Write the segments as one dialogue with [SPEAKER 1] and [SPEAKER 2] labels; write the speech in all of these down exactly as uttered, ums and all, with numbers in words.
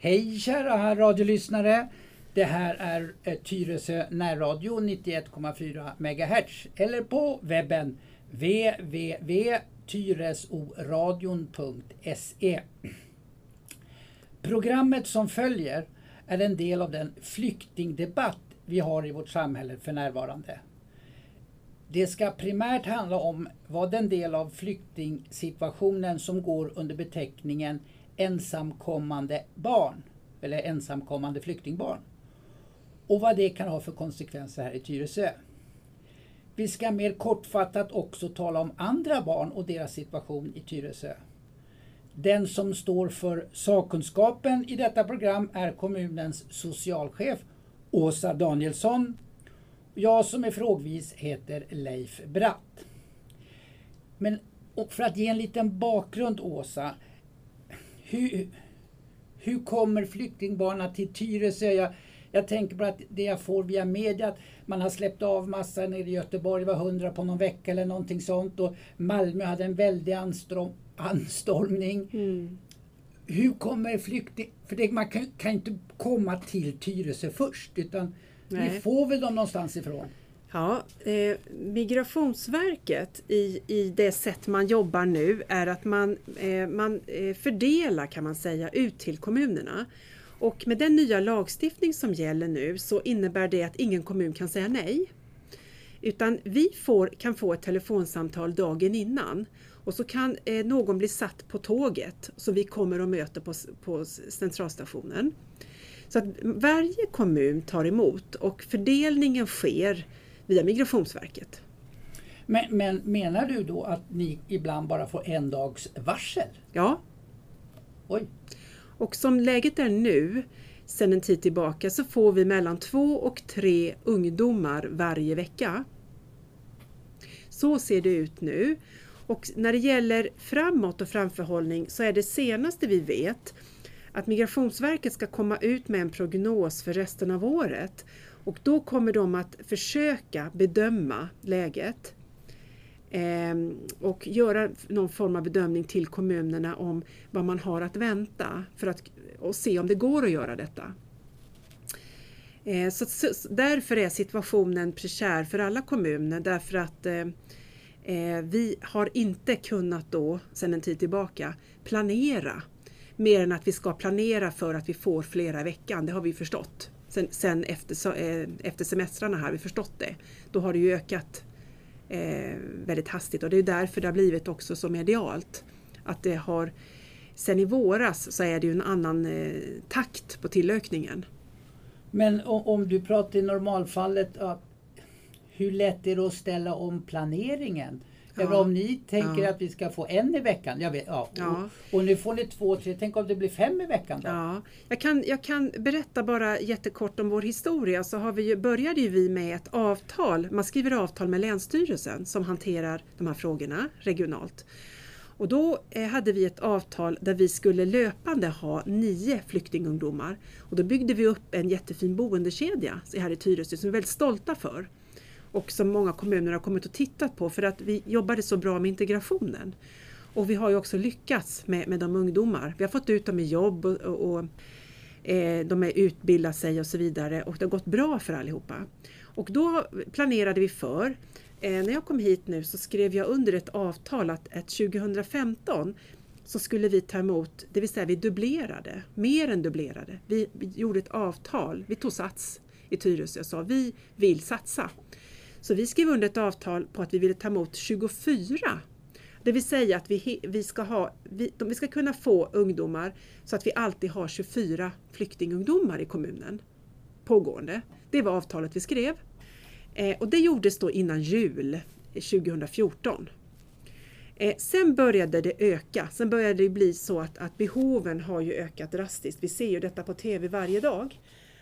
[SPEAKER 1] Hej kära radiolyssnare! Det här är Tyresö närradio nittioett komma fyra megahertz eller på webben w w w punkt tyresoradion punkt se. Programmet som följer är en del av den flyktingdebatt vi har i vårt samhälle för närvarande. Det ska primärt handla om vad den del av flyktingsituationen som går under beteckningen ensamkommande barn eller ensamkommande flyktingbarn och vad det kan ha för konsekvenser här i Tyresö. Vi ska mer kortfattat också tala om andra barn och deras situation i Tyresö. Den som står för sakkunskapen i detta program är kommunens socialchef Åsa Danielsson. Jag som är frågvis heter Leif Bratt. Men och för att ge en liten bakgrund, Åsa, hur, hur kommer flyktingbarnen till Tyresö? Jag, jag tänker på att det jag får via media, att man har släppt av massa nere i Göteborg, var hundra på någon vecka eller någonting sånt, och Malmö hade en väldig anstorm, anstormning. Mm. Hur kommer flykting... För det, man kan, kan inte komma till Tyresö först, utan Nej. vi får väl dem någonstans ifrån.
[SPEAKER 2] Ja, eh, Migrationsverket i, i det sätt man jobbar nu är att man, eh, man eh, fördelar, kan man säga, ut till kommunerna. Och med den nya lagstiftning som gäller nu så innebär det att ingen kommun kan säga nej. Utan vi får, kan få ett telefonsamtal dagen innan. Och så kan eh, någon bli satt på tåget så vi kommer och möter på, på centralstationen. Så att varje kommun tar emot och fördelningen sker via Migrationsverket.
[SPEAKER 1] Men, men menar du då att ni ibland bara får en dags varsel?
[SPEAKER 2] Ja.
[SPEAKER 1] Oj.
[SPEAKER 2] Och som läget är nu, sedan en tid tillbaka, så får vi mellan två och tre ungdomar varje vecka. Så ser det ut nu. Och när det gäller framåt och framförhållning så är det senaste vi vet att Migrationsverket ska komma ut med en prognos för resten av året. Och då kommer de att försöka bedöma läget eh, och göra någon form av bedömning till kommunerna om vad man har att vänta för att och se om det går att göra detta. Eh, så, så därför är situationen prekär för alla kommuner, därför att eh, eh, vi har inte kunnat då sedan en tid tillbaka planera mer än att vi ska planera för att vi får flera veckan. Det har vi förstått. Sen, sen efter, eh, efter semestrarna har vi förstått det. Då har det ju ökat eh, väldigt hastigt. Och det är därför det har blivit också så medialt. Att det har, sen i våras så är det ju en annan eh, takt på tillökningen.
[SPEAKER 1] Men om, om du pratar i normalfallet, att, hur lätt är det att ställa om planeringen? Ja. Eller om ni tänker ja. att vi ska få en i veckan. Jag vet, ja. Ja. Och, och nu får ni två, tre. Tänk om det blir fem i veckan då?
[SPEAKER 2] Ja. Jag, kan, jag kan berätta bara jättekort om vår historia. Så har vi ju, började ju vi med ett avtal. Man skriver avtal med Länsstyrelsen som hanterar de här frågorna regionalt. Och då eh, hade vi ett avtal där vi skulle löpande ha nio flyktingungdomar. Och då byggde vi upp en jättefin boendekedja här i Tyresö som vi är väldigt stolta för. Och som många kommuner har kommit och tittat på för att vi jobbade så bra med integrationen. Och vi har ju också lyckats med, med de ungdomar. Vi har fått ut dem i jobb och, och, och eh, de är utbildat sig och så vidare. Och det har gått bra för allihopa. Och då planerade vi för, eh, när jag kom hit nu så skrev jag under ett avtal att, att tjugohundrafemton så skulle vi ta emot, det vill säga vi dubblerade, mer än dubblerade. Vi, vi gjorde ett avtal, vi tog sats i Tyresö och sa vi vill satsa. Så vi skrev under ett avtal på att vi ville ta emot tjugofyra. Det vill säga att vi, vi, ska, ha, vi, vi ska kunna få ungdomar så att vi alltid har tjugofyra flyktingungdomar i kommunen pågående. Det var avtalet vi skrev. Eh, och det gjordes då innan jul tjugohundrafjorton. Eh, sen började det öka. Sen började det bli så att, att behoven har ju ökat drastiskt. Vi ser ju detta på tv varje dag.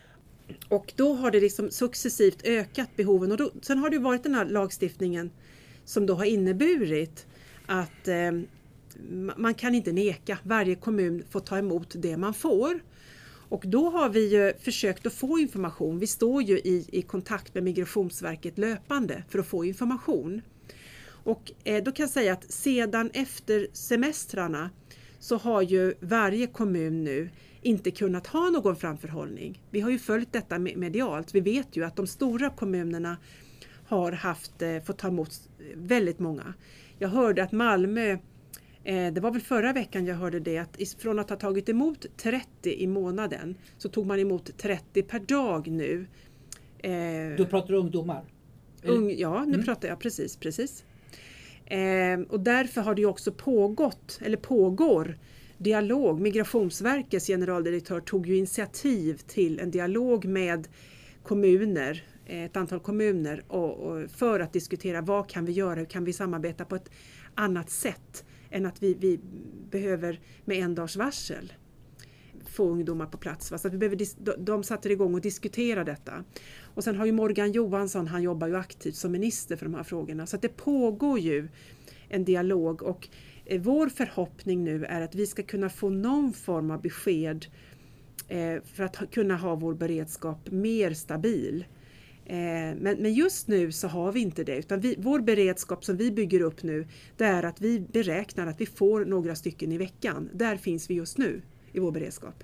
[SPEAKER 2] Och då har det liksom successivt ökat behoven. Och då, sen har det varit den här lagstiftningen som då har inneburit att eh, man kan inte neka. Varje kommun får ta emot det man får. Och då har vi ju försökt att få information. Vi står ju i, i kontakt med Migrationsverket löpande för att få information. Och eh, då kan jag säga att sedan efter semestrarna så har ju varje kommun nu inte kunnat ha någon framförhållning. Vi har ju följt detta medialt. Vi vet ju att de stora kommunerna har haft, eh, fått ta emot väldigt många. Jag hörde att Malmö, eh, det var väl förra veckan jag hörde det, att från att ha tagit emot trettio i månaden så tog man emot trettio per dag nu.
[SPEAKER 1] Eh, du pratar ungdomar?
[SPEAKER 2] Ung, ja, nu mm. pratar jag precis, precis. Eh, och därför har det ju också pågått, eller pågår, dialog. Migrationsverkets generaldirektör tog ju initiativ till en dialog med kommuner, ett antal kommuner, och, och för att diskutera vad kan vi göra, hur kan vi samarbeta på ett annat sätt än att vi, vi behöver med en dags varsel få ungdomar på plats. Så att vi behöver, de satte igång och diskutera detta. Och sen har ju Morgan Johansson, han jobbar ju aktivt som minister för de här frågorna. Så att det pågår ju en dialog, och eh, vår förhoppning nu är att vi ska kunna få någon form av besked eh, för att ha, kunna ha vår beredskap mer stabil. Eh, men, men just nu så har vi inte det, utan vi, vår beredskap som vi bygger upp nu, det är att vi beräknar att vi får några stycken i veckan. Där finns vi just nu i vår beredskap.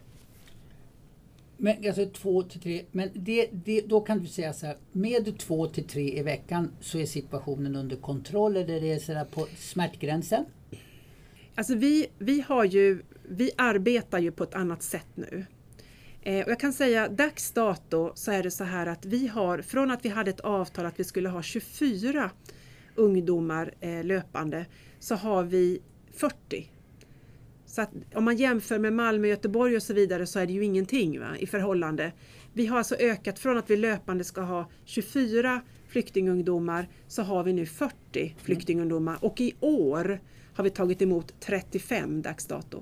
[SPEAKER 1] Men alltså två till tre, men det, det, då kan du säga så här, med två till tre i veckan så är situationen under kontroll, eller det är så där på smärtgränsen?
[SPEAKER 2] Alltså vi, vi har ju, vi arbetar ju på ett annat sätt nu. Eh, och jag kan säga, dags dato så är det så här att vi har, från att vi hade ett avtal att vi skulle ha tjugofyra ungdomar eh, löpande, så har vi fyrtio. Så att om man jämför med Malmö, Göteborg och så vidare, så är det ju ingenting, va, i förhållande. Vi har alltså ökat från att vi löpande ska ha tjugofyra flyktingungdomar, så har vi nu fyrtio flyktingungdomar. Och i år har vi tagit emot trettiofem dags dato.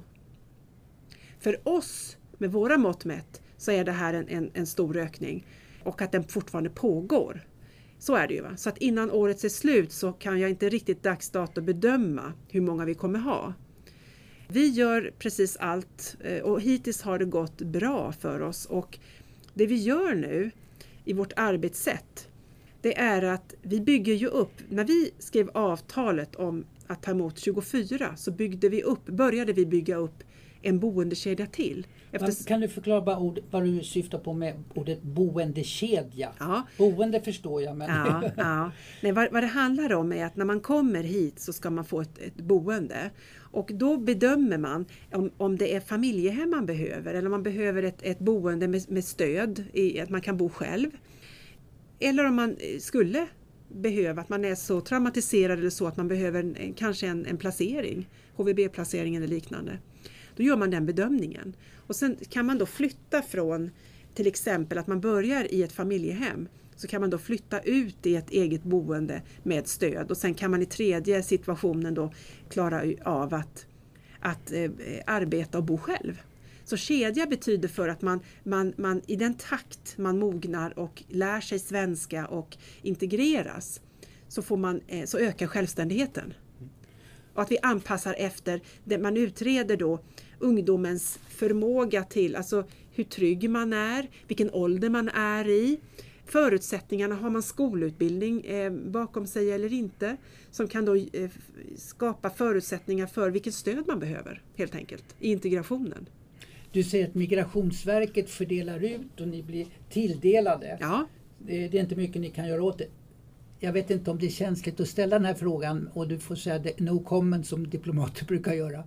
[SPEAKER 2] För oss, med våra mått mätt, så är det här en, en, en stor ökning. Och att den fortfarande pågår. Så är det ju, va. Så att innan året är slut så kan jag inte riktigt dags dato bedöma hur många vi kommer ha. Vi gör precis allt, och hittills har det gått bra för oss, och det vi gör nu i vårt arbetssätt, det är att vi bygger ju upp, när vi skrev avtalet om att ta emot tjugofyra, så byggde vi upp, började vi bygga upp en boendekedja till.
[SPEAKER 1] Efter... Kan du förklara bara ord, vad du syftar på med ordet boendekedja?
[SPEAKER 2] Ja.
[SPEAKER 1] Boende förstår jag. Men...
[SPEAKER 2] Ja, ja. Nej, vad, vad det handlar om är att när man kommer hit så ska man få ett, ett boende. Och då bedömer man om, om det är familjehem man behöver, eller om man behöver ett, ett boende med, med stöd i att man kan bo själv. Eller om man skulle behöva, att man är så traumatiserad eller så att man behöver en, kanske en, en placering, H V B-placering eller liknande. Då gör man den bedömningen. Och sen kan man då flytta från, till exempel att man börjar i ett familjehem, så kan man då flytta ut i ett eget boende med stöd. Och sen kan man i tredje situationen då klara av att, att eh, arbeta och bo själv. Så kedja betyder för att man, man, man i den takt man mognar och lär sig svenska och integreras, så, får man, eh, så ökar självständigheten. Och att vi anpassar efter det, man utreder då ungdomens förmåga till, alltså hur trygg man är, vilken ålder man är i, förutsättningarna, har man skolutbildning eh, bakom sig eller inte, som kan då eh, skapa förutsättningar för vilket stöd man behöver, helt enkelt, i integrationen.
[SPEAKER 1] Du säger att Migrationsverket fördelar ut och ni blir tilldelade.
[SPEAKER 2] Ja.
[SPEAKER 1] Det, det är inte mycket ni kan göra åt det. Jag vet inte om det är känsligt att ställa den här frågan, och du får säga det, no comment som diplomater brukar göra.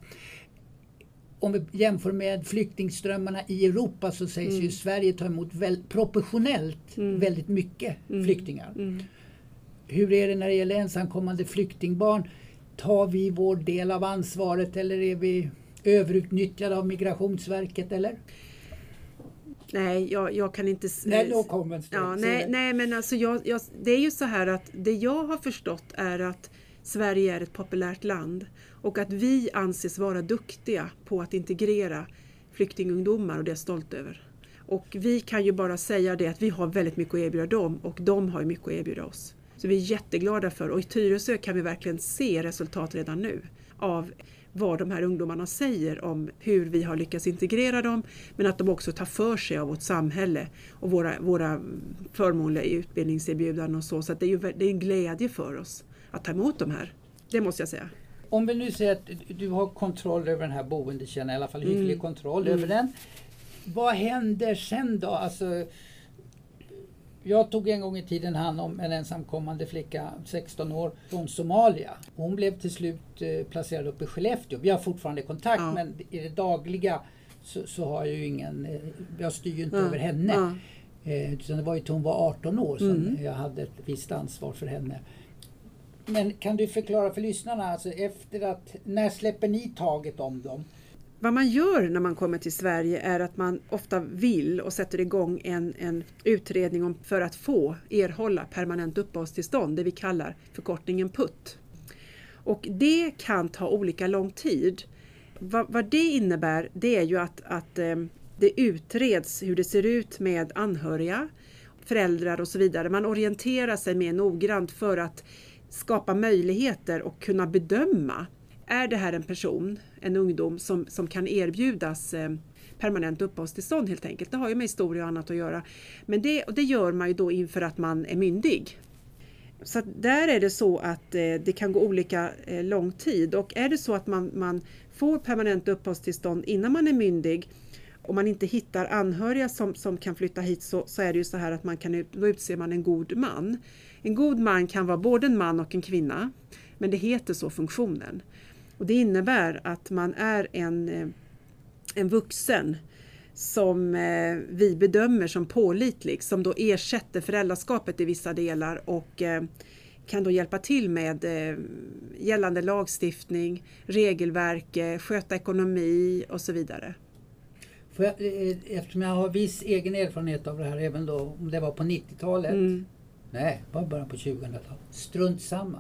[SPEAKER 1] Om vi jämför med flyktingströmmarna i Europa, så sägs mm. ju Sverige ta emot väl, proportionellt mm. väldigt mycket mm. flyktingar. Mm. Hur är det när det gäller ensamkommande flyktingbarn? Tar vi vår del av ansvaret, eller är vi överutnyttjade av Migrationsverket, eller?
[SPEAKER 2] Nej, jag, jag kan inte...
[SPEAKER 1] Nej, no comment.
[SPEAKER 2] Ja, nej, nej, men alltså jag, jag, det är ju så här att det jag har förstått är att Sverige är ett populärt land, och att vi anses vara duktiga på att integrera flyktingungdomar, och det är jag stolt över. Och vi kan ju bara säga det att vi har väldigt mycket att erbjuda dem, och de har ju mycket att erbjuda oss. Så vi är jätteglada för, och i Tyresö kan vi verkligen se resultat redan nu av vad de här ungdomarna säger om hur vi har lyckats integrera dem, men att de också tar för sig av vårt samhälle och våra, våra förmånliga utbildningserbjudanden och så. Så att det är ju det är en glädje för oss att ta emot de här. Det måste jag säga.
[SPEAKER 1] Om vi nu säger att du har kontroll över den här boendekedjan, i alla fall hygglig mm. kontroll mm. över den. vad händer sen då? Alltså, jag tog en gång i tiden hand om en ensamkommande flicka, sexton år, från Somalia. Hon blev till slut eh, placerad uppe i Skellefteå. Vi har fortfarande kontakt, ja. Men i det dagliga så, så har jag ju ingen, eh, jag styr ju inte ja. över henne. Ja. Eh, utan det var ju till hon var arton år som mm. jag hade ett visst ansvar för henne. Men kan du förklara för lyssnarna, alltså efter att, när släpper ni taget om dem?
[SPEAKER 2] Vad man gör när man kommer till Sverige är att man ofta vill och sätter igång en, en utredning om för att få erhålla permanent uppehållstillstånd, det vi kallar förkortningen P U T. Och det kan ta olika lång tid. Vad, vad det innebär, det är ju att, att eh, det utreds hur det ser ut med anhöriga, föräldrar och så vidare. Man orienterar sig mer noggrant för att skapa möjligheter och kunna bedöma. Är det här en person, en ungdom som, som kan erbjudas eh, permanent uppehållstillstånd helt enkelt? Det har ju med historia och annat att göra. Men det, och det gör man ju då inför att man är myndig. Så att där är det så att eh, det kan gå olika eh, lång tid. Och är det så att man, man får permanent uppehållstillstånd innan man är myndig och man inte hittar anhöriga som, som kan flytta hit, så, så är det ju så här att man kan, då utser man en god man. En god man kan vara både en man och en kvinna, men det heter så funktionen. Och det innebär att man är en, en vuxen som vi bedömer som pålitlig, som då ersätter föräldraskapet i vissa delar och kan då hjälpa till med gällande lagstiftning, regelverk, sköta ekonomi och så vidare.
[SPEAKER 1] För jag, eftersom jag har viss egen erfarenhet av det här, även då om det var på nittiotalet, mm. nej, bara början på tjugohundratalet, strunt samma.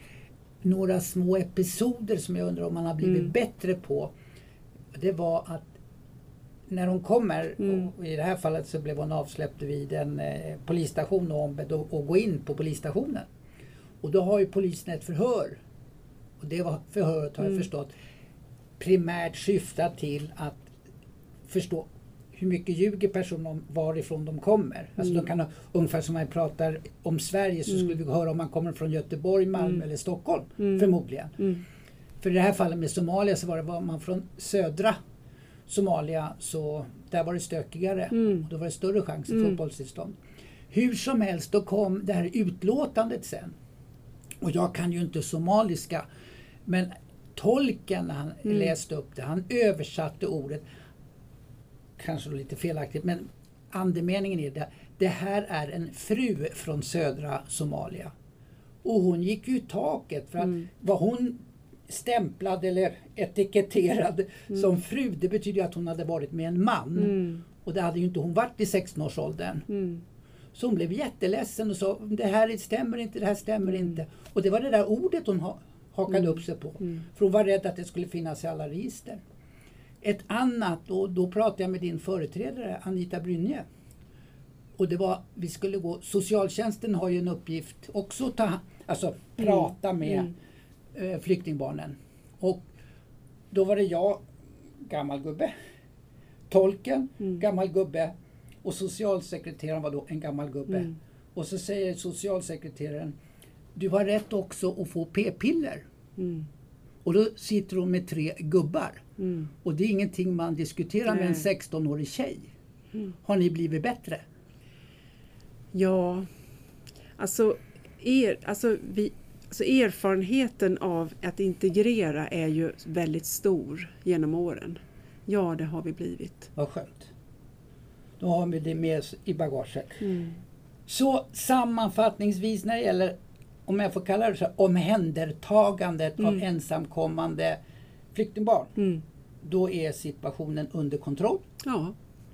[SPEAKER 1] Några små episoder som jag undrar om man har blivit mm. bättre på, det var att när hon kommer, mm. och i det här fallet så blev hon avsläppt vid en eh, polisstation och ombedd att gå in på polisstationen. Och då har ju polisen ett förhör. Och det var förhöret, har mm. jag förstått, primärt syftar till att förstå hur mycket ljuger personen om varifrån de kommer. Mm. Alltså de kan ha, ungefär som man pratar om Sverige, så mm. skulle vi höra om man kommer från Göteborg, Malmö mm. eller Stockholm, mm. förmodligen. Mm. För i det här fallet med Somalia så var det, var man från södra Somalia, så där var det stökigare. Mm. Och då var det större chans att få mm. uppehållstillstånd. Hur som helst, då kom det här utlåtandet sen. Och jag kan ju inte somaliska, men tolken när han mm. läste upp det, han översatte ordet, kanske lite felaktigt, men andemeningen är det, det här är en fru från södra Somalia. Och hon gick ju i taket, för att mm. vad hon stämplad eller etiketterad mm. som fru, det betyder att hon hade varit med en man. Mm. Och det hade ju inte hon varit i sexton-årsåldern. Mm. Så hon blev jätteledsen och sa, det här stämmer inte, det här stämmer mm. inte. Och det var det där ordet hon ha, hakade mm. upp sig på. Mm. För hon var rädd att det skulle finnas i alla register. Ett annat, och då pratade jag med din företrädare Anita Brynje. Och det var, vi skulle gå, socialtjänsten har ju en uppgift också att ta, alltså prata med mm. Mm. flyktingbarnen. Och då var det jag, gammal gubbe, tolken, mm. gammal gubbe, och socialsekreteraren var då en gammal gubbe. Mm. Och så säger socialsekreteraren, du har rätt också att få p-piller. Mm. Och då sitter hon med tre gubbar. Mm. Och det är ingenting man diskuterar Nej. med en sexton-årig tjej. Mm. Har ni blivit bättre?
[SPEAKER 2] Ja, alltså, er, alltså, vi, alltså erfarenheten av att integrera är ju väldigt stor genom åren. Ja, det har vi blivit.
[SPEAKER 1] Vad skönt. Då har vi det med i bagaget. Mm. Så sammanfattningsvis när det gäller, om jag får kalla det så, omhändertagandet mm. av ensamkommande flyktingbarn. Mm. Då är situationen under kontroll.
[SPEAKER 2] Ja.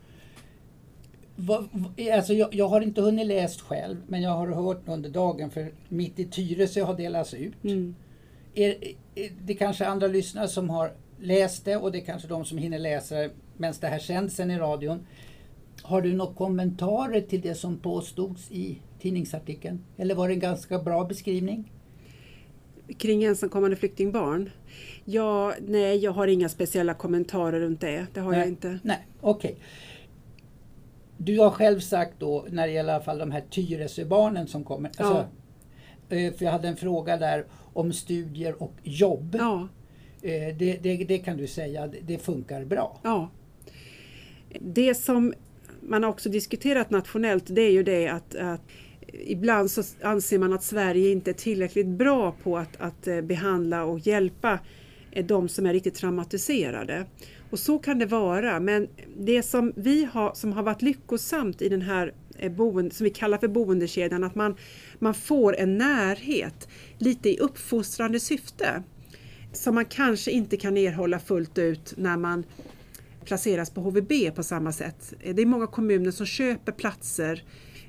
[SPEAKER 1] Va, va, alltså jag, jag har inte hunnit läst själv, men jag har hört under dagen, för mitt i Tyresö har delats ut. Mm. Är, är, det kanske andra lyssnare som har läst det, och det är kanske de som hinner läsa det medan det här sänds sen i radion. Har du några kommentarer till det som påstods i tidningsartikeln? Eller var det en ganska bra beskrivning?
[SPEAKER 2] Kring ensamkommande flyktingbarn? Ja, nej, jag har inga speciella kommentarer runt det. Det har
[SPEAKER 1] nej,
[SPEAKER 2] jag inte.
[SPEAKER 1] Nej, okej. Okay. Du har själv sagt då, när det gäller i alla fall de här Tyresöbarnen som kommer.
[SPEAKER 2] Ja.
[SPEAKER 1] Alltså, för jag hade en fråga där om studier och jobb.
[SPEAKER 2] Ja.
[SPEAKER 1] Det, det, det kan du säga, det funkar bra.
[SPEAKER 2] Ja. Det som man har också diskuterat nationellt, det är ju det att, att ibland så anser man att Sverige inte är tillräckligt bra på att, att behandla och hjälpa de som är riktigt traumatiserade. Och så kan det vara, men det som vi har, som har varit lyckosamt i den här boende, som vi kallar för boendekedjan, att man, man får en närhet lite i uppfostrande syfte som man kanske inte kan erhålla fullt ut när man placeras på H V B på samma sätt. Det är många kommuner som köper platser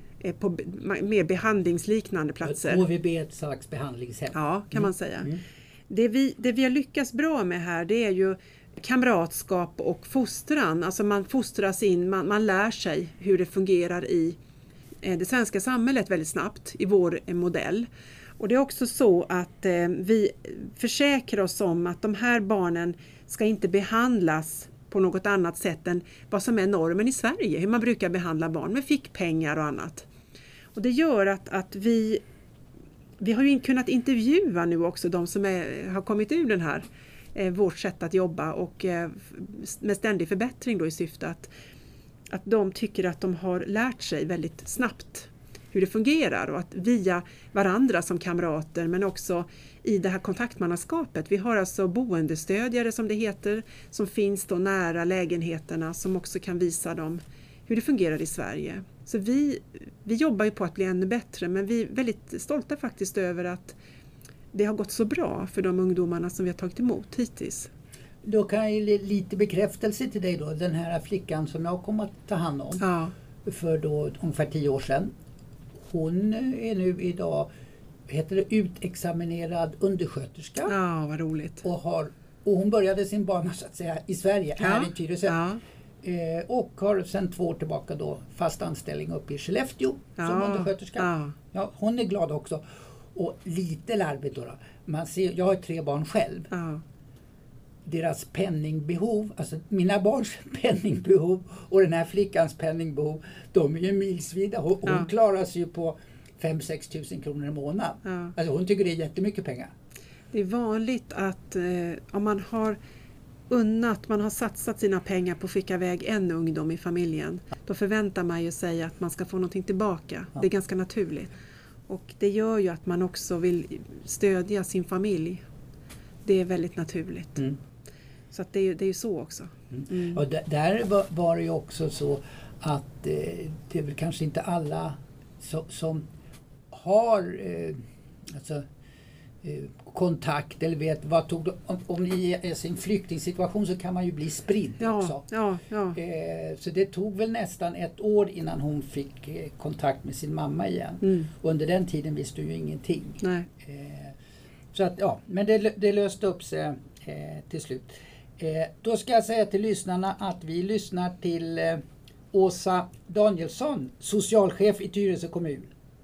[SPEAKER 2] på mer behandlingsliknande platser.
[SPEAKER 1] H V B är ett slags behandlingshem.
[SPEAKER 2] Ja, kan
[SPEAKER 1] mm.
[SPEAKER 2] man säga.
[SPEAKER 1] Mm.
[SPEAKER 2] Det, vi, det vi har lyckats bra med här, det är ju kamratskap och fostran. Alltså man fostras in, man, man lär sig hur det fungerar i det svenska samhället väldigt snabbt i vår modell. Och det är också så att eh, vi försäkrar oss om att de här barnen ska inte behandlas på något annat sätt än vad som är normen i Sverige. Hur man brukar behandla barn med fickpengar och annat. Och det gör att, att vi, vi har ju kunnat intervjua nu också de som är, har kommit ur den här, eh, vårt sätt att jobba och eh, med ständig förbättring då i syfte att, att de tycker att de har lärt sig väldigt snabbt hur det fungerar och att via varandra som kamrater men också i det här kontaktmannaskapet. Vi har alltså boendestödjare som det heter som finns då nära lägenheterna som också kan visa dem hur det fungerar i Sverige. Så vi, vi jobbar ju på att bli ännu bättre men vi är väldigt stolta faktiskt över att det har gått så bra för de ungdomarna som vi har tagit emot hittills.
[SPEAKER 1] Då kan jag lite bekräftelse till dig då. Den här flickan som jag kom att ta hand om
[SPEAKER 2] ja.
[SPEAKER 1] för då ungefär tio år sedan. Hon är nu idag heter det, utexaminerad undersköterska.
[SPEAKER 2] Ja, vad roligt.
[SPEAKER 1] Och, har, och hon började sin bana så att säga i Sverige,
[SPEAKER 2] ja.
[SPEAKER 1] här i Tyresö.
[SPEAKER 2] Ja.
[SPEAKER 1] Eh, och har sedan två år tillbaka då fast anställning uppe i Skellefteå
[SPEAKER 2] ja.
[SPEAKER 1] som undersköterska.
[SPEAKER 2] Ja.
[SPEAKER 1] Ja, hon är glad också. Och lite larvigt då. då. Man ser, jag har tre barn själv.
[SPEAKER 2] Ja.
[SPEAKER 1] Deras penningbehov, alltså mina barns penningbehov och den här flickans penningbehov, de är ju milsvida. Hon,
[SPEAKER 2] ja.
[SPEAKER 1] hon klarar sig ju på fem till sex tusen kronor i månaden.
[SPEAKER 2] Ja.
[SPEAKER 1] Alltså hon tycker det är jättemycket pengar.
[SPEAKER 2] Det är vanligt att eh, om man har unnat, man har satsat sina pengar på att skicka iväg en ungdom i familjen, då förväntar man ju sig att man ska få någonting tillbaka. Ja. Det är ganska naturligt. Och det gör ju att man också vill stödja sin familj. Det är väldigt naturligt. Mm. Så att det, är, det är ju så också.
[SPEAKER 1] Mm. Mm. Och d- där var, var det ju också så att eh, det är väl kanske inte alla so, som har eh, alltså, eh, kontakt eller vet vad tog de, om, om ni är i sin flyktingsituation så kan man ju bli spridd
[SPEAKER 2] ja,
[SPEAKER 1] också.
[SPEAKER 2] Ja, ja.
[SPEAKER 1] Eh, så det tog väl nästan ett år innan hon fick eh, kontakt med sin mamma igen.
[SPEAKER 2] Mm.
[SPEAKER 1] Och under den tiden visste hon ju ingenting.
[SPEAKER 2] Nej.
[SPEAKER 1] Eh, så att ja, men det, det löste upp sig eh, till slut. Eh, då ska jag säga till lyssnarna att vi lyssnar till eh, Åsa Danielsson, socialchef i Tyresö kommun.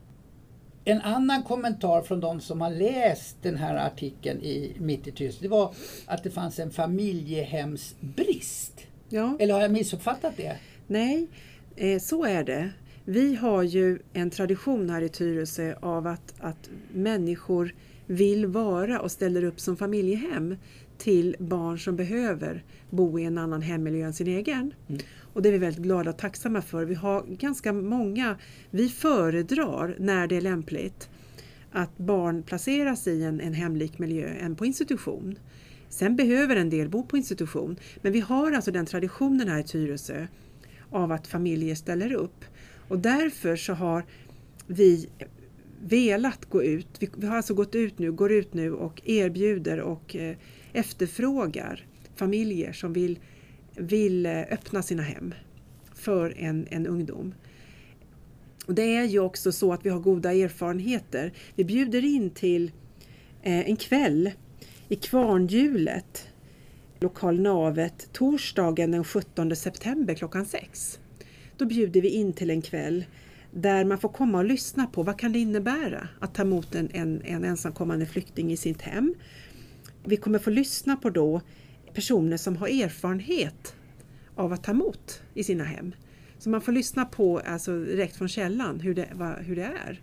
[SPEAKER 1] En annan kommentar från de som har läst den här artikeln i Mitt i Tyresö, det var att det fanns en familjehemsbrist.
[SPEAKER 2] Ja.
[SPEAKER 1] Eller har jag missuppfattat det?
[SPEAKER 2] Nej, eh, så är det. Vi har ju en tradition här i Tyresö av att, att människor vill vara och ställer upp som familjehem till barn som behöver bo i en annan hemmiljö än sin egen. Mm. Och det är vi väldigt glada och tacksamma för. Vi har ganska många, vi föredrar när det är lämpligt att barn placeras i en, en hemlik miljö än på institution. Sen behöver en del bo på institution, men vi har alltså den traditionen här i Tyresö av att familjer ställer upp. Och därför så har vi velat gå ut, vi, vi har alltså gått ut nu, går ut nu och erbjuder och eh, efterfrågar familjer som vill, vill öppna sina hem för en, en ungdom. Och det är ju också så att vi har goda erfarenheter. Vi bjuder in till eh, en kväll i Kvarnhjulet, lokal Navet, torsdagen den sjuttonde september klockan sex. Då bjuder vi in till en kväll där man får komma och lyssna på vad kan det innebära att ta emot en, en, en ensamkommande flykting i sitt hem. Vi kommer få lyssna på då personer som har erfarenhet av att ta emot i sina hem. Så man får lyssna på alltså direkt från källan hur det, vad, hur det är.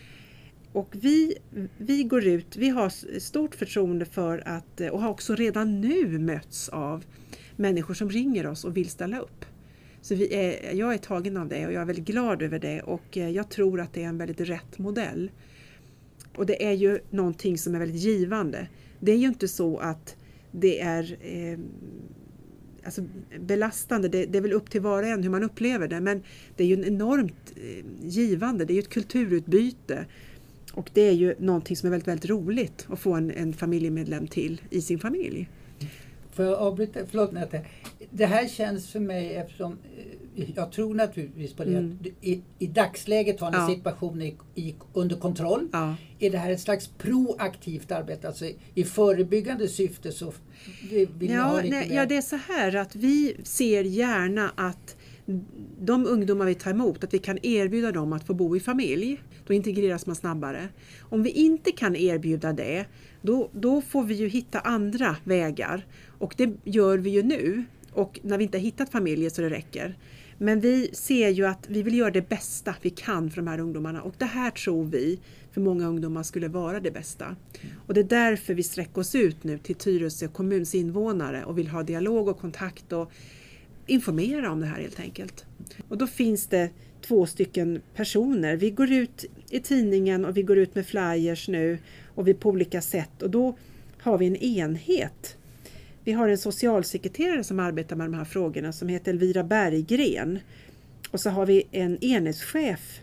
[SPEAKER 2] Och vi, vi går ut, vi har stort förtroende för att, och har också redan nu mötts av människor som ringer oss och vill ställa upp. Så vi är, jag är tagen av det och jag är väldigt glad över det och jag tror att det är en väldigt rätt modell. Och det är ju någonting som är väldigt givande. Det är ju inte så att det är eh, alltså belastande, det, det är väl upp till var och en hur man upplever det, men det är ju en enormt eh, givande, det är ju ett kulturutbyte och det är ju någonting som är väldigt, väldigt roligt att få en, en familjemedlem till i sin familj.
[SPEAKER 1] Får jag avbryta? Förlåt Nette. Det här känns för mig eftersom jag tror naturligtvis på det. Mm. I, I dagsläget har ni ja. situationen i, i, under kontroll. Ja. Är det här ett slags proaktivt arbete? Alltså i förebyggande syfte så vill ni
[SPEAKER 2] ja,
[SPEAKER 1] ha lite
[SPEAKER 2] nej,
[SPEAKER 1] mer?
[SPEAKER 2] Ja, det är så här att vi ser gärna att de ungdomar vi tar emot, att vi kan erbjuda dem att få bo i familj. Då integreras man snabbare. Om vi inte kan erbjuda det, då, då får vi ju hitta andra vägar. Och det gör vi ju nu. Och när vi inte har hittat familjer så det räcker. Men vi ser ju att vi vill göra det bästa vi kan för de här ungdomarna. Och det här tror vi för många ungdomar skulle vara det bästa. Och det är därför vi sträcker oss ut nu till Tyresö kommuns invånare och vill ha dialog och kontakt och informera om det här helt enkelt. Och då finns det två stycken personer. Vi går ut i tidningen och vi går ut med flyers nu och vi på olika sätt. Och då har vi en enhet. Vi har en socialsekreterare som arbetar med de här frågorna som heter Elvira Berggren. Och så har vi en enhetschef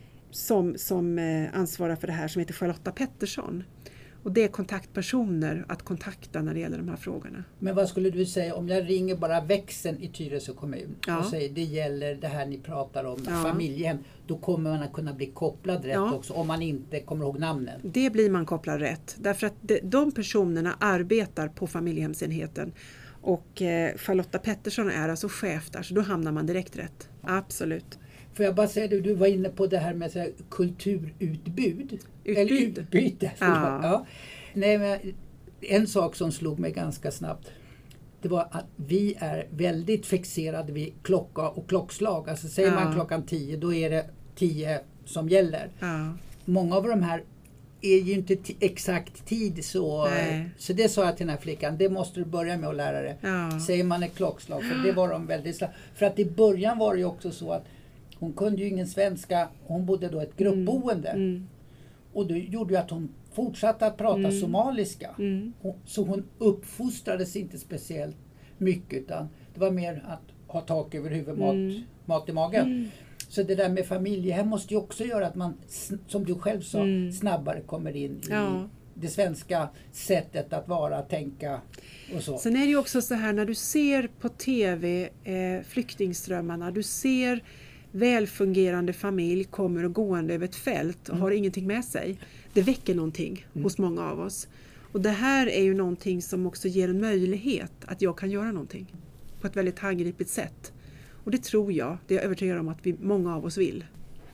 [SPEAKER 2] som, som ansvarar för det här som heter Charlotta Pettersson. Och det är kontaktpersoner att kontakta när det gäller de här frågorna.
[SPEAKER 1] Men vad skulle du säga om jag ringer bara växeln i Tyresö kommun ja. och säger det gäller det här ni pratar om, ja. familjen. Då kommer man att kunna bli kopplad rätt ja. också om man inte kommer ihåg namnen.
[SPEAKER 2] Det blir man kopplad rätt. Därför att de, de personerna arbetar på familjehemsenheten. Och eh, Charlotta Pettersson är alltså chef där så då hamnar man direkt rätt. Absolut.
[SPEAKER 1] Får jag bara säga det, du var inne på det här med så här, kulturutbud.
[SPEAKER 2] Utbud.
[SPEAKER 1] Eller utbyte.
[SPEAKER 2] Ja.
[SPEAKER 1] Ja. Nej, men en sak som slog mig ganska snabbt. Det var att vi är väldigt fixerade vid klocka och klockslag. Alltså säger ja. man klockan tio, då är det tio som gäller.
[SPEAKER 2] Ja.
[SPEAKER 1] Många av de här är ju inte t- exakt tid så.
[SPEAKER 2] Nej.
[SPEAKER 1] Så det sa jag till den här flickan, det måste du börja med att lära dig.
[SPEAKER 2] Ja.
[SPEAKER 1] Säger man ett klockslag, för det var de väldigt slapp. För att i början var det ju också så att hon kunde ju ingen svenska, hon bodde då i ett gruppboende. Mm. Mm. Och det gjorde ju att hon fortsatte att prata mm. somaliska. Mm. Så hon uppfostrades inte speciellt mycket, utan det var mer att ha tak över huvudet, mat, mm. mat i magen. Mm. Så det där med familjehem måste ju också göra att man, som du själv sa, mm. snabbare kommer in i ja. det svenska sättet att vara, tänka och så.
[SPEAKER 2] Sen är det ju också så här när du ser på tv eh, flyktingströmmarna, du ser välfungerande familj kommer och gående över ett fält och mm. har ingenting med sig. Det väcker någonting mm. hos många av oss. Och det här är ju någonting som också ger en möjlighet att jag kan göra någonting på ett väldigt handgripligt sätt. Och det tror jag, det är jag övertygad om att vi, många av oss vill.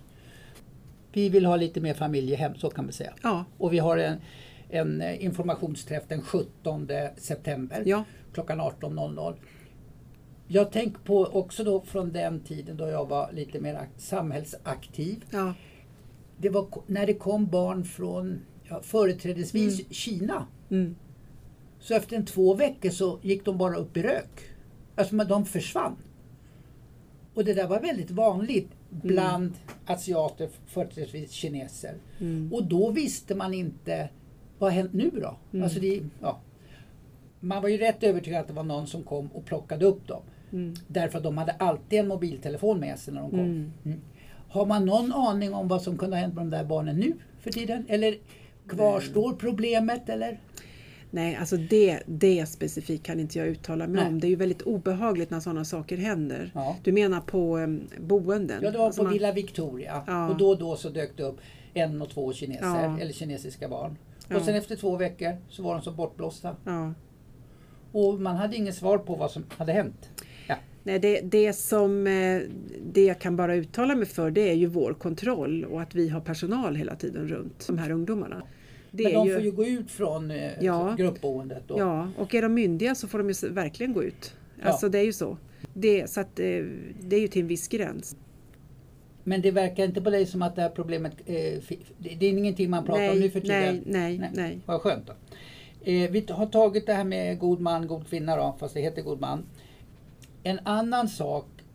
[SPEAKER 1] Vi vill ha lite mer familjehem, så kan man säga.
[SPEAKER 2] Ja.
[SPEAKER 1] Och vi har en, en informationsträff den sjuttonde september ja. klockan arton noll noll. Jag tänker på också då från den tiden då jag var lite mer samhällsaktiv.
[SPEAKER 2] Ja.
[SPEAKER 1] Det var när det kom barn från ja, företrädesvis mm. Kina. Mm. Så efter en två veckor så gick de bara upp i rök. Alltså men de försvann. Och det där var väldigt vanligt bland mm. asiater, företrädesvis kineser. Mm. Och då visste man inte, vad har hänt nu då? Mm. Alltså det, ja. Man var ju rätt övertygad att det var någon som kom och plockade upp dem. Mm. Därför att de hade alltid en mobiltelefon med sig när de kom. Mm. Mm. Har man någon aning om vad som kunde ha hänt med de där barnen nu för tiden? Eller kvarstår mm. problemet? Eller?
[SPEAKER 2] Nej, alltså det, det specifikt kan inte jag uttala mig Nej. om. Det är ju väldigt obehagligt när sådana saker händer. Ja. Du menar på um, boenden?
[SPEAKER 1] Ja, det var
[SPEAKER 2] alltså
[SPEAKER 1] på
[SPEAKER 2] man...
[SPEAKER 1] Villa Victoria. Ja. Och då och då så dök det upp en och två kineser, ja. eller kinesiska barn. Och ja. sen efter två veckor så var de så bortblåsta.
[SPEAKER 2] Ja.
[SPEAKER 1] Och man hade ingen svar på vad som hade hänt. Ja.
[SPEAKER 2] Nej, det, det som det jag kan bara uttala mig för, det är ju vår kontroll och att vi har personal hela tiden runt de här ungdomarna. Det
[SPEAKER 1] Men de
[SPEAKER 2] ju...
[SPEAKER 1] får ju gå ut från eh,
[SPEAKER 2] ja.
[SPEAKER 1] gruppboendet då.
[SPEAKER 2] Ja, och är de myndiga så får de ju verkligen gå ut. Alltså ja. det är ju så. Det, så att, det är ju till en viss gräns.
[SPEAKER 1] Men det verkar inte på dig som att det här problemet, eh, det är ingenting man pratar nej, om nu för tiden?
[SPEAKER 2] Nej, nej, nej. nej.
[SPEAKER 1] Vad skönt då. Eh, vi har tagit det här med god man, god kvinna då, fast det heter god man. En annan sak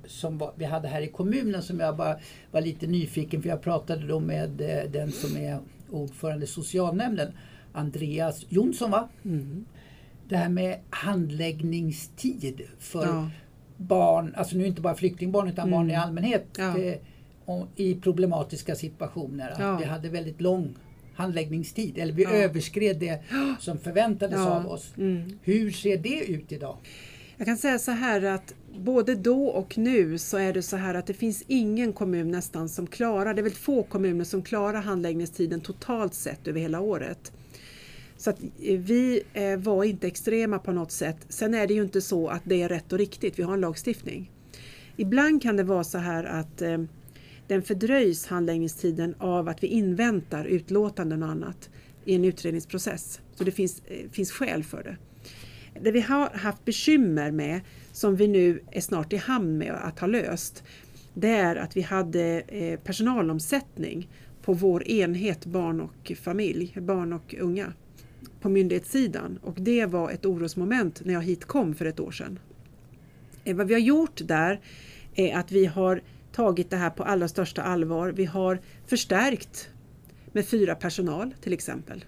[SPEAKER 1] som var, vi hade här i kommunen som jag bara var lite nyfiken, för jag pratade då med eh, den som är ordförande i socialnämnden, Andreas Jonsson, va? Mm. Det här med handläggningstid för ja. barn, alltså nu inte bara flyktingbarn utan mm. barn i allmänhet ja. eh, och, i problematiska situationer. Att ja. vi hade väldigt lång handläggningstid, eller vi ja. överskred det som förväntades ja. av oss. Mm. Hur ser det ut idag?
[SPEAKER 2] Jag kan säga så här att både då och nu så är det så här att det finns ingen kommun nästan som klarar, det är väl få kommuner som klarar handläggningstiden totalt sett över hela året. Så att vi eh, var inte extrema på något sätt. Sen är det ju inte så att det är rätt och riktigt, vi har en lagstiftning. Ibland kan det vara så här att eh, den fördröjs handläggningstiden av att vi inväntar utlåtanden och annat i en utredningsprocess. Så det finns, eh, finns skäl för det. Det vi har haft bekymmer med, som vi nu är snart i hamn med att ha löst, det är att vi hade eh, personalomsättning på vår enhet barn och familj, barn och unga, på myndighetssidan. Och det var ett orosmoment när jag hit kom för ett år sedan. Eh, vad vi har gjort där är att vi har tagit det här på allra största allvar. Vi har förstärkt med fyra personal till exempel.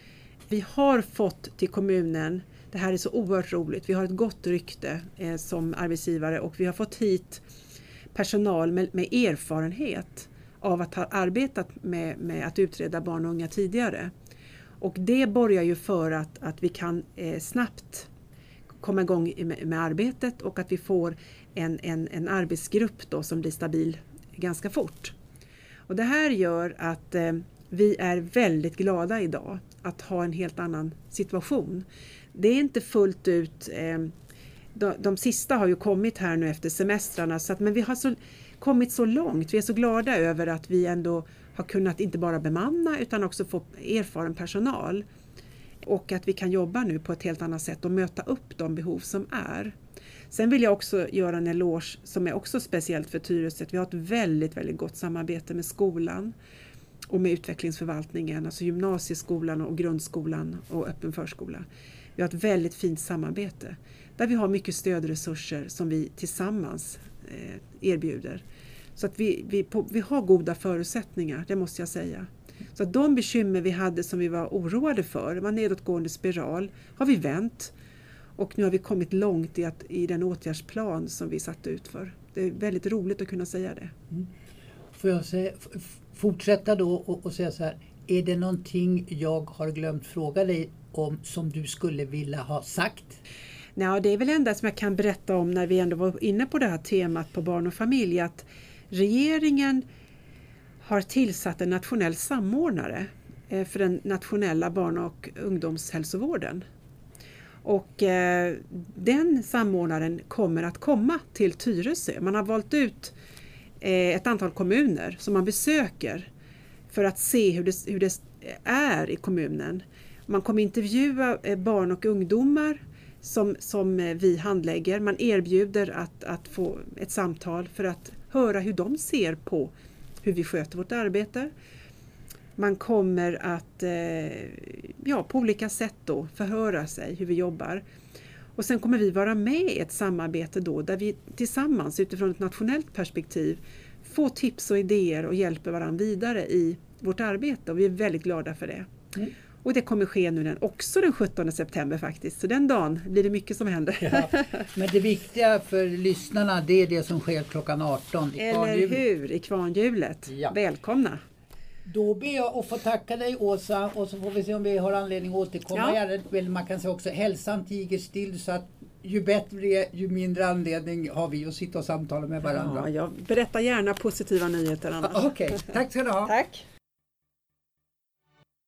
[SPEAKER 2] Vi har fått till kommunen, det här är så oerhört roligt, vi har ett gott rykte eh, som arbetsgivare och vi har fått hit personal med, med erfarenhet av att ha arbetat med, med att utreda barn och unga tidigare. Och det borgar ju för att, att vi kan eh, snabbt komma igång med, med arbetet och att vi får en, en, en arbetsgrupp då som blir stabil ganska fort. Och det här gör att eh, vi är väldigt glada idag att ha en helt annan situation. Det är inte fullt ut, eh, de, de sista har ju kommit här nu efter semestrarna, så att, men vi har så, kommit så långt. Vi är så glada över att vi ändå har kunnat inte bara bemanna utan också få erfaren personal. Och att vi kan jobba nu på ett helt annat sätt och möta upp de behov som är. Sen vill jag också göra en eloge som är också speciellt för Tyresö. Vi har ett väldigt, väldigt gott samarbete med skolan och med utvecklingsförvaltningen, alltså gymnasieskolan och grundskolan och öppen förskola. Vi har ett väldigt fint samarbete där vi har mycket stödresurser som vi tillsammans eh, erbjuder. Så att vi, vi, på, vi har goda förutsättningar, det måste jag säga. Så att de bekymmer vi hade som vi var oroade för, det var nedåtgående spiral, har vi vänt. Och nu har vi kommit långt i, att, i den åtgärdsplan som vi satt ut för. Det är väldigt roligt att kunna säga det.
[SPEAKER 1] Mm. Får jag säga, fortsätta då och, och säga så här, är det någonting jag har glömt fråga dig om som du skulle vilja ha sagt?
[SPEAKER 2] Ja, det är väl enda som jag kan berätta om när vi ändå var inne på det här temat på barn och familj, att regeringen har tillsatt en nationell samordnare för den nationella barn- och ungdomshälsovården. Och eh, den samordnaren kommer att komma till Tyresö. Man har valt ut eh, ett antal kommuner som man besöker för att se hur det, hur det är i kommunen. Man kommer intervjua eh, barn och ungdomar som, som eh, vi handlägger. Man erbjuder att, att få ett samtal för att höra hur de ser på hur vi sköter vårt arbete. Man kommer att eh, ja, på olika sätt då förhöra sig hur vi jobbar. Och sen kommer vi vara med i ett samarbete då där vi tillsammans utifrån ett nationellt perspektiv får tips och idéer och hjälper varandra vidare i vårt arbete. Och vi är väldigt glada för det. Mm. Och det kommer ske nu den, också den sjuttonde september faktiskt. Så den dagen blir det mycket som händer.
[SPEAKER 1] Ja, men det viktiga för lyssnarna, det är det som sker klockan arton i
[SPEAKER 2] Eller hur, i Kvarnhjulet. Ja. Välkomna!
[SPEAKER 1] Då ber jag att få tacka dig, Åsa, och så får vi se om vi har anledning att återkomma. Ja. Man kan säga också, hälsan tiger still, så att ju bättre, ju mindre anledning har vi att sitta och samtala med varandra.
[SPEAKER 2] Ja, jag berättar gärna positiva nyheter.
[SPEAKER 1] Okej, okay. Tack ska du ha.
[SPEAKER 2] Tack.